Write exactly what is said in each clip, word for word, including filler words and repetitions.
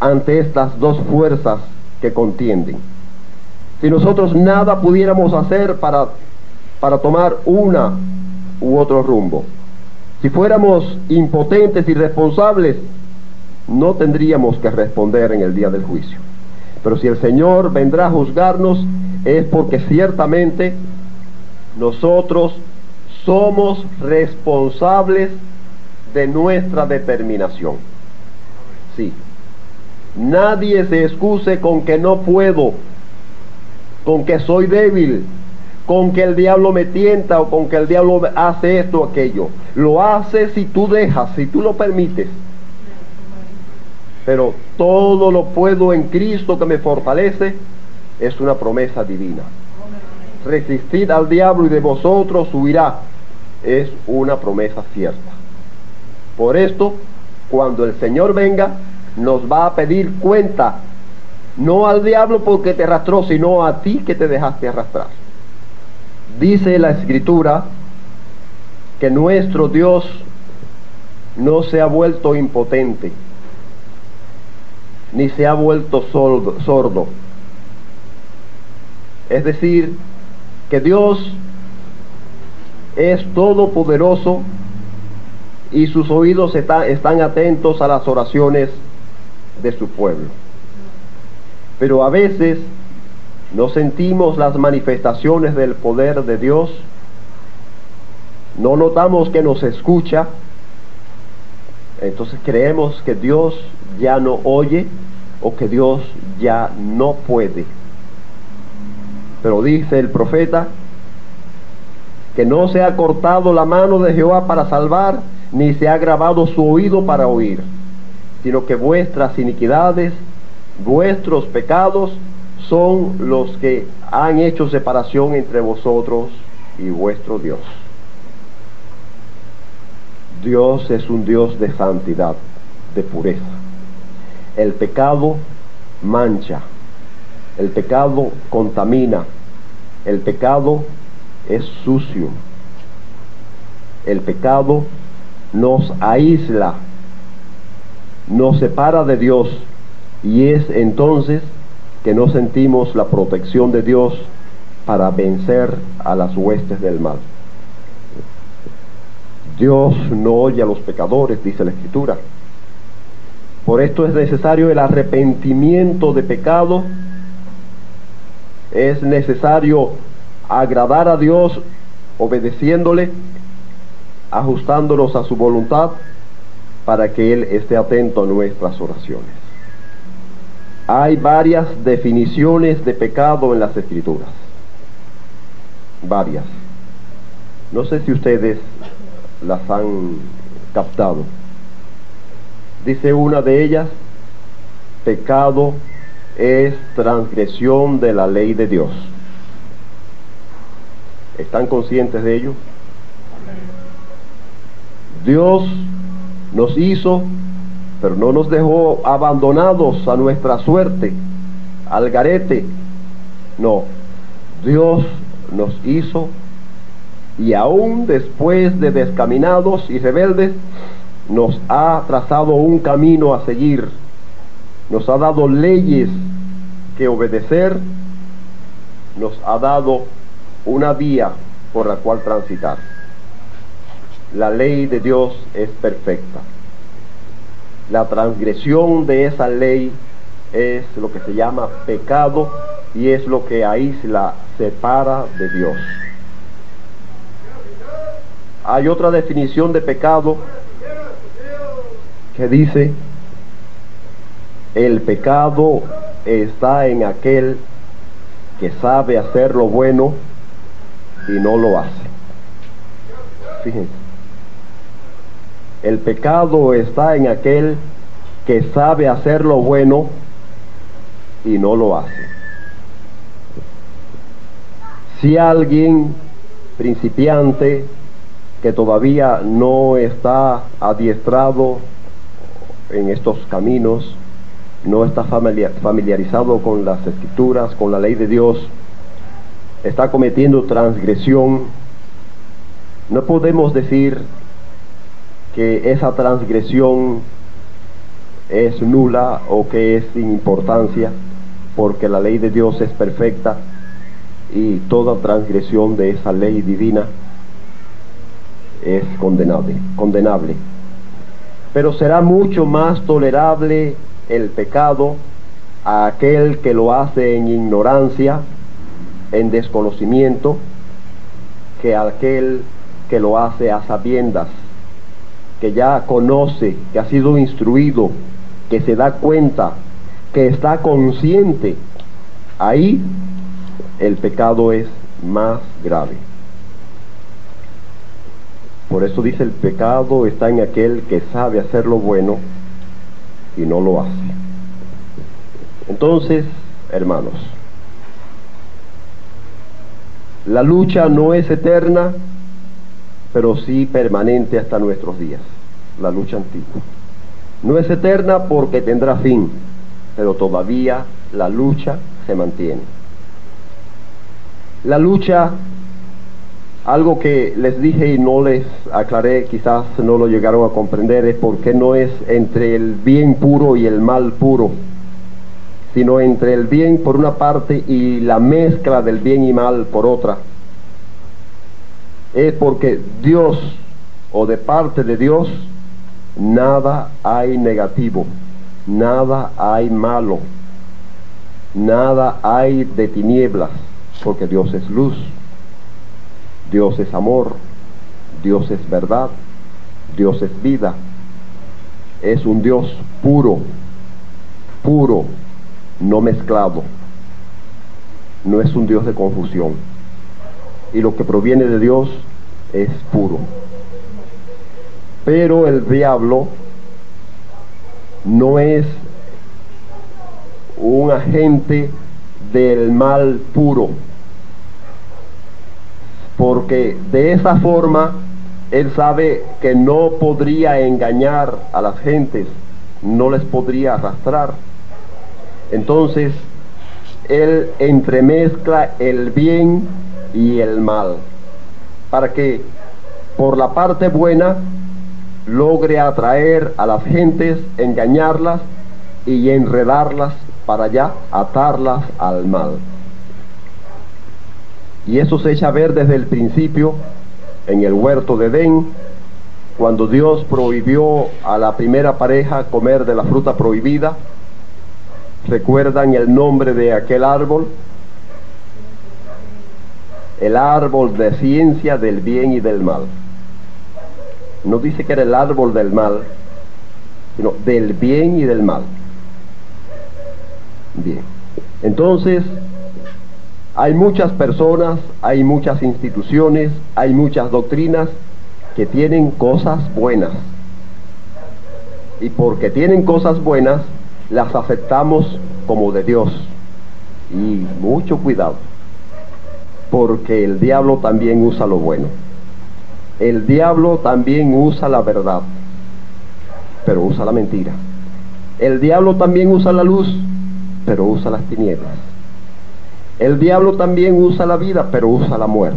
ante estas dos fuerzas que contienden. Si nosotros nada pudiéramos hacer para, para tomar una u otro rumbo, si fuéramos impotentes y irresponsables, no tendríamos que responder en el día del juicio. Pero si el Señor vendrá a juzgarnos, es porque ciertamente nosotros somos responsables de nuestra determinación. Sí. Nadie se excuse con que no puedo, con que soy débil, con que el diablo me tienta o con que el diablo hace esto o aquello. Lo hace si tú dejas, si tú lo permites. Pero todo lo puedo en Cristo que me fortalece, es una promesa divina. Resistid al diablo y de vosotros huirá, es una promesa cierta. Por esto, cuando el Señor venga, nos va a pedir cuenta, no al diablo porque te arrastró, sino a ti que te dejaste arrastrar. Dice la Escritura que nuestro Dios no se ha vuelto impotente, ni se ha vuelto sordo, sordo. Es decir, que Dios es todopoderoso y sus oídos está, están atentos a las oraciones de su pueblo. Pero a veces no sentimos las manifestaciones del poder de Dios, no notamos que nos escucha, entonces creemos que Dios ya no oye o que Dios ya no puede. Pero dice el profeta que no se ha cortado la mano de Jehová para salvar, ni se ha grabado su oído para oír, sino que vuestras iniquidades, vuestros pecados, son los que han hecho separación entre vosotros y vuestro Dios. Dios es un Dios de santidad, de pureza. El pecado mancha, el pecado contamina, el pecado es sucio, el pecado nos aísla, nos separa de Dios, y es entonces que no sentimos la protección de Dios para vencer a las huestes del mal. Dios no oye a los pecadores, dice la Escritura. Por esto es necesario el arrepentimiento de pecado, es necesario agradar a Dios obedeciéndole, ajustándonos a su voluntad para que Él esté atento a nuestras oraciones. Hay varias definiciones de pecado en las Escrituras, varias. No sé si ustedes las han captado. Dice una de ellas: pecado es transgresión de la ley de Dios. ¿Están conscientes de ello? Dios nos hizo, pero no nos dejó abandonados a nuestra suerte, al garete. No, Dios nos hizo, y aún después de descaminados y rebeldes, nos ha trazado un camino a seguir, nos ha dado leyes que obedecer, nos ha dado una vía por la cual transitar. La ley de Dios es perfecta. La transgresión de esa ley es lo que se llama pecado, y es lo que aísla, separa de Dios. Hay otra definición de pecado que dice: el pecado está en aquel que sabe hacer lo bueno y no lo hace. Fíjense, el pecado está en aquel que sabe hacer lo bueno y no lo hace. Si alguien principiante que todavía no está adiestrado en estos caminos, no está familiarizado con las Escrituras, con la ley de Dios, está cometiendo transgresión, no podemos decir que esa transgresión es nula o que es sin importancia, porque la ley de Dios es perfecta y toda transgresión de esa ley divina es condenable, condenable. Pero será mucho más tolerable el pecado a aquel que lo hace en ignorancia, en desconocimiento, que a aquel que lo hace a sabiendas, que ya conoce, que ha sido instruido, que se da cuenta, que está consciente. Ahí el pecado es más grave. Por eso dice, el pecado está en aquel que sabe hacer lo bueno y no lo hace. Entonces, hermanos, la lucha no es eterna, pero sí permanente hasta nuestros días, la lucha antigua. No es eterna porque tendrá fin, pero todavía la lucha se mantiene. La lucha, algo que les dije y no les aclaré, quizás no lo llegaron a comprender, es por qué no es entre el bien puro y el mal puro, sino entre el bien por una parte y la mezcla del bien y mal por otra. Es porque Dios, o de parte de Dios, nada hay negativo, nada hay malo, nada hay de tinieblas, porque Dios es luz, Dios es amor, Dios es verdad, Dios es vida. Es un Dios puro, puro, no mezclado. No es un Dios de confusión. Y lo que proviene de Dios es puro. Pero el diablo no es un agente del mal puro, porque de esa forma él sabe que no podría engañar a las gentes, no les podría arrastrar. Entonces él entremezcla el bien y el mal, para que por la parte buena logre atraer a las gentes, engañarlas y enredarlas para allá, atarlas al mal. Y eso se echa a ver desde el principio en el huerto de Edén, cuando Dios prohibió a la primera pareja comer de la fruta prohibida. ¿Recuerdan el nombre de aquel árbol? El árbol de ciencia del bien y del mal. No dice que era el árbol del mal, sino del bien y del mal. Bien, entonces hay muchas personas, hay muchas instituciones, hay muchas doctrinas que tienen cosas buenas, y porque tienen cosas buenas las aceptamos como de Dios. Y mucho cuidado, porque el diablo también usa lo bueno, el diablo también usa la verdad, pero usa la mentira. El diablo también usa la luz, pero usa las tinieblas. El diablo también usa la vida, pero usa la muerte.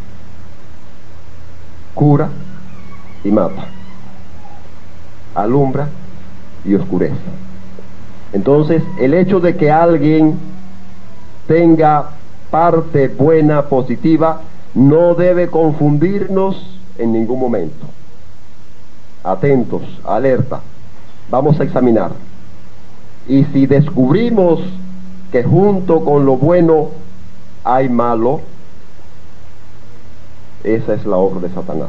Cura y mata, alumbra y oscurece. Entonces, el hecho de que alguien tenga parte buena, positiva, no debe confundirnos en ningún momento. Atentos, alerta, vamos a examinar. Y si descubrimos que junto con lo bueno hay malo, esa es la obra de Satanás.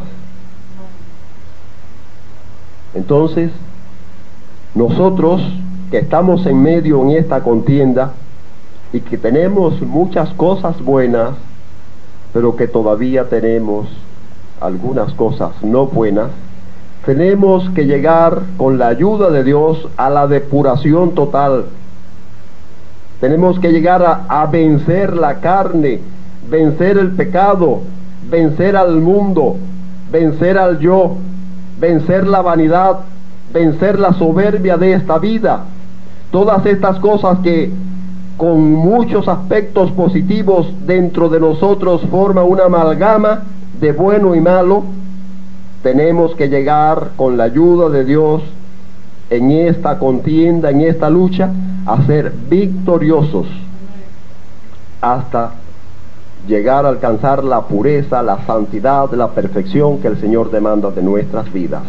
Entonces, nosotros que estamos en medio en esta contienda y que tenemos muchas cosas buenas, pero que todavía tenemos algunas cosas no buenas, tenemos que llegar con la ayuda de Dios a la depuración total. Tenemos que llegar a, a vencer la carne, vencer el pecado, vencer al mundo, vencer al yo, vencer la vanidad, vencer la soberbia de esta vida. Todas estas cosas que con muchos aspectos positivos dentro de nosotros forman una amalgama de bueno y malo, tenemos que llegar con la ayuda de Dios en esta contienda, en esta lucha, a ser victoriosos hasta llegar a alcanzar la pureza, la santidad, la perfección que el Señor demanda de nuestras vidas.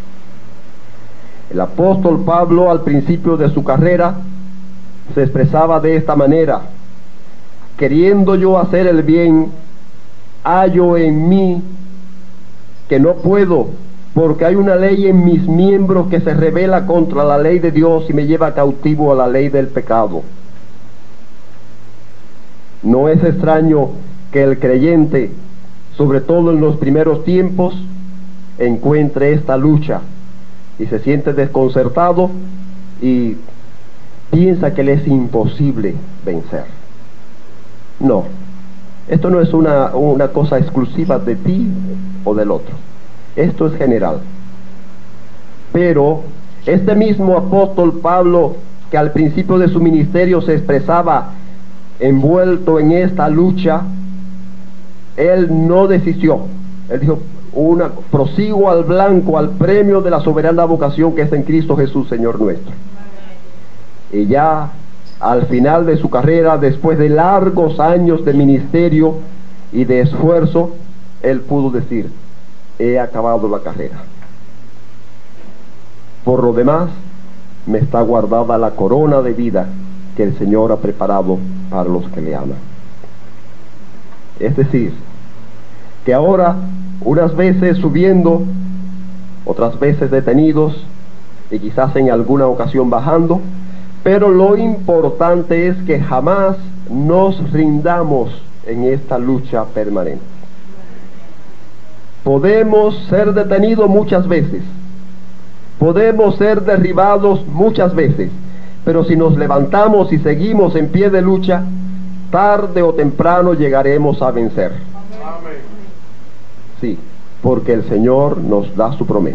El apóstol Pablo, al principio de su carrera, se expresaba de esta manera: queriendo yo hacer el bien, hallo en mí que no puedo, porque hay una ley en mis miembros que se rebela contra la ley de Dios y me lleva cautivo a la ley del pecado. No es extraño que el creyente, sobre todo en los primeros tiempos, encuentre esta lucha y se siente desconcertado y piensa que le es imposible vencer. No, esto no es una, una cosa exclusiva de ti o del otro, esto es general. Pero este mismo apóstol Pablo, que al principio de su ministerio se expresaba envuelto en esta lucha, él no desistió. Él dijo: una, prosigo al blanco, al premio de la soberana vocación que es en Cristo Jesús, Señor nuestro. Y ya al final de su carrera, después de largos años de ministerio y de esfuerzo, él pudo decir: he acabado la carrera. Por lo demás, me está guardada la corona de vida que el Señor ha preparado para los que le aman. Es decir, que ahora, unas veces subiendo, otras veces detenidos, y quizás en alguna ocasión bajando, pero lo importante es que jamás nos rindamos en esta lucha permanente. Podemos ser detenidos muchas veces, podemos ser derribados muchas veces, pero si nos levantamos y seguimos en pie de lucha, tarde o temprano llegaremos a vencer. Amén. Sí, porque el Señor nos da su promesa.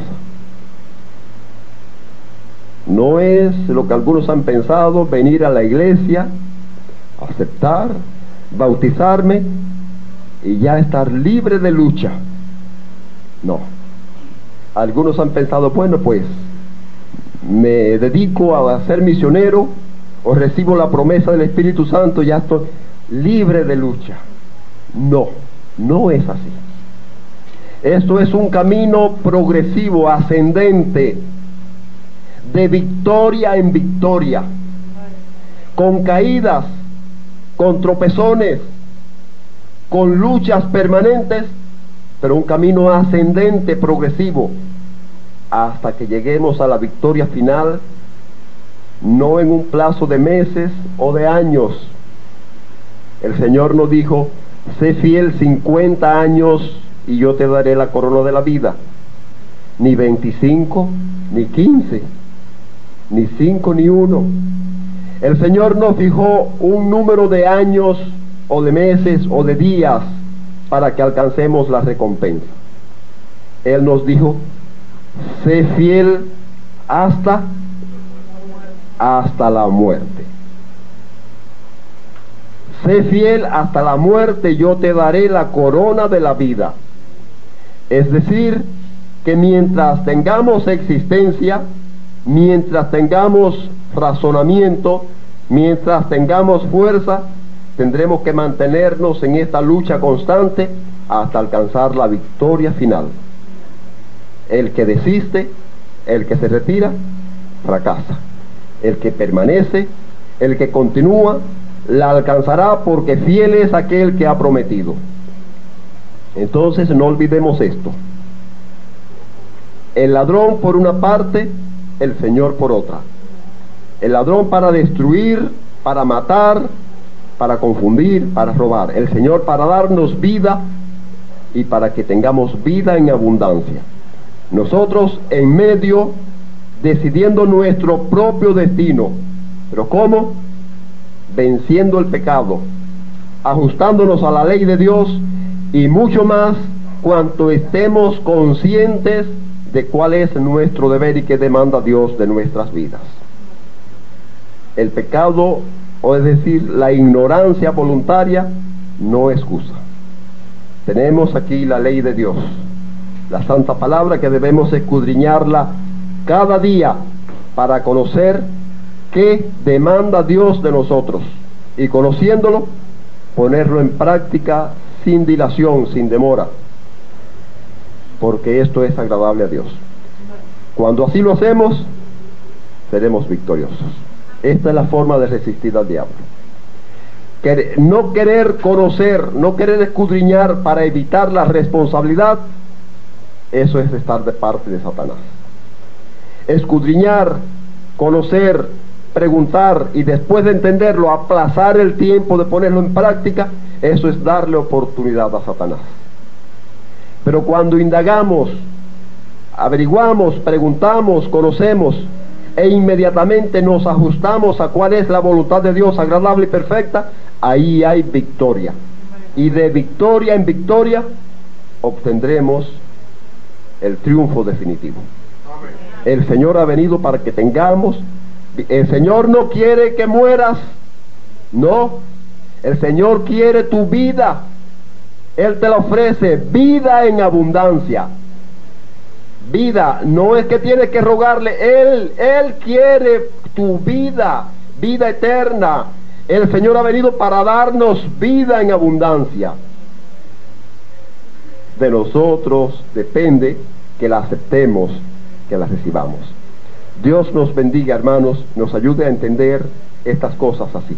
No es lo que algunos han pensado, venir a la iglesia, aceptar, bautizarme y ya estar libre de lucha. No. Algunos han pensado: bueno, pues me dedico a ser misionero o recibo la promesa del Espíritu Santo y ya estoy libre de lucha. No, no es así. Esto es un camino progresivo, ascendente, de victoria en victoria, con caídas, con tropezones, con luchas permanentes, pero un camino ascendente, progresivo, hasta que lleguemos a la victoria final, no en un plazo de meses o de años. El Señor nos dijo: sé fiel cincuenta años y yo te daré la corona de la vida. Ni veinticinco, ni quince, ni cinco, ni uno. El Señor no fijó un número de años o de meses o de días para que alcancemos la recompensa. Él nos dijo: sé fiel hasta hasta la muerte. Sé fiel hasta la muerte, yo te daré la corona de la vida. Es decir, que mientras tengamos existencia, mientras tengamos razonamiento, mientras tengamos fuerza, tendremos que mantenernos en esta lucha constante hasta alcanzar la victoria final. El que desiste, el que se retira, fracasa. El que permanece, el que continúa, la alcanzará, porque fiel es aquel que ha prometido. Entonces no olvidemos esto: el ladrón por una parte, el Señor por otra. El ladrón para destruir, para matar, para confundir, para robar. El Señor para darnos vida y para que tengamos vida en abundancia. Nosotros en medio, decidiendo nuestro propio destino. ¿Pero cómo? Venciendo el pecado, ajustándonos a la ley de Dios, y mucho más cuanto estemos conscientes de cuál es nuestro deber y qué demanda Dios de nuestras vidas. El pecado, o es decir, la ignorancia voluntaria, no excusa. Tenemos aquí la ley de Dios, la santa palabra, que debemos escudriñarla cada día para conocer qué demanda Dios de nosotros y, conociéndolo, ponerlo en práctica sin dilación, sin demora, porque esto es agradable a Dios. Cuando así lo hacemos, seremos victoriosos. Esta es la forma de resistir al diablo. Quer- no querer conocer, no querer escudriñar para evitar la responsabilidad, eso es estar de parte de Satanás. Escudriñar, conocer, preguntar y después de entenderlo, aplazar el tiempo de ponerlo en práctica, eso es darle oportunidad a Satanás. Pero cuando indagamos, averiguamos, preguntamos, conocemos e inmediatamente nos ajustamos a cuál es la voluntad de Dios agradable y perfecta, ahí hay victoria. Y de victoria en victoria obtendremos el triunfo definitivo. El Señor ha venido para que tengamos. El Señor no quiere que mueras, no. El Señor quiere tu vida. Él te la ofrece, vida en abundancia. Vida, no es que tienes que rogarle, Él, Él quiere tu vida, vida eterna. El Señor ha venido para darnos vida en abundancia. De nosotros depende que la aceptemos, que la recibamos. Dios nos bendiga, hermanos, nos ayude a entender estas cosas así.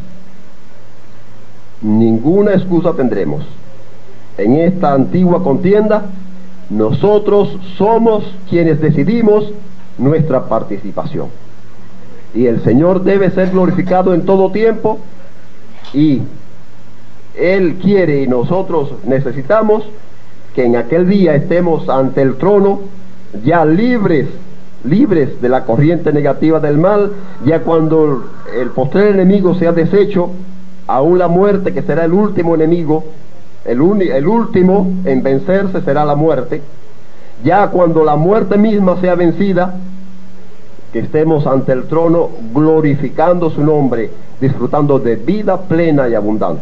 Ninguna excusa tendremos. En esta antigua contienda, nosotros somos quienes decidimos nuestra participación. Y el Señor debe ser glorificado en todo tiempo, y Él quiere y nosotros necesitamos que en aquel día estemos ante el trono ya libres, libres de la corriente negativa del mal, ya cuando el postrer enemigo sea deshecho, aún la muerte, que será el último enemigo, el, el último en vencerse será la muerte, ya cuando la muerte misma sea vencida, que estemos ante el trono glorificando su nombre, disfrutando de vida plena y abundante.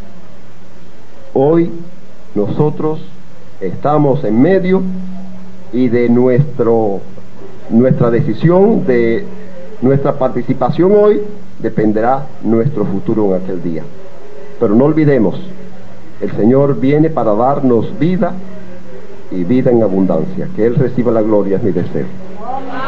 Hoy nosotros estamos en medio, y de nuestro, nuestra decisión, de nuestra participación hoy, dependerá nuestro futuro en aquel día. Pero no olvidemos, el Señor viene para darnos vida y vida en abundancia. Que Él reciba la gloria, es mi deseo.